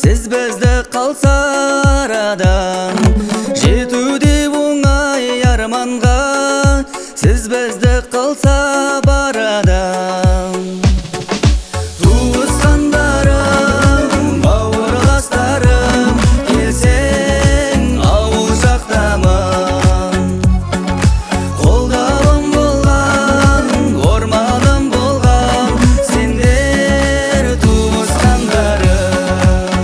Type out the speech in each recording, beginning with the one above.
сіз бізді қалса арадан, жетуде оңай арманға, сіз бізді қалса барадан. Туысқандарым, бауырластарым, келсең ауыл жақтамын. Қолдауым болған, орманым болған, сендер туысқандарым.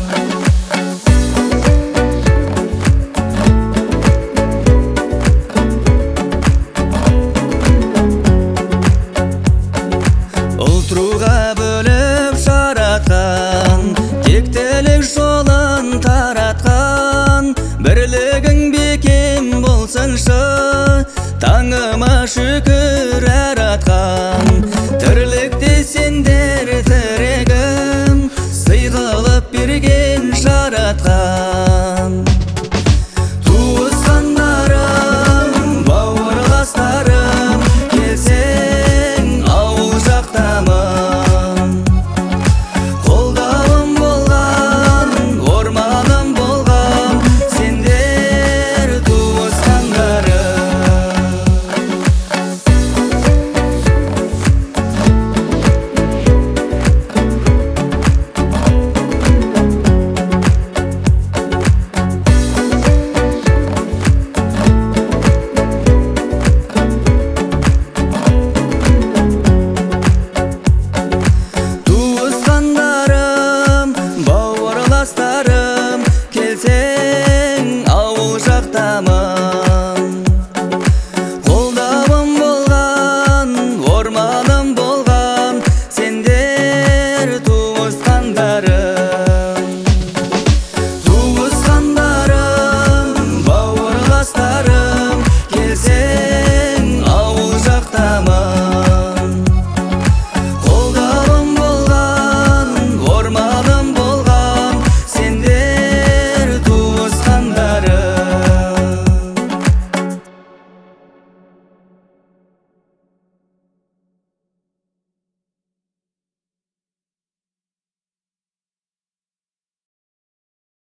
Ұлтруға бөліп жаратқан, тектілік жолын таратқан, бірлігің бекем болсыншы, таңыма шүкір әр атқан. Тірлікте сендер тірегім, сый қылып берген жаратқан.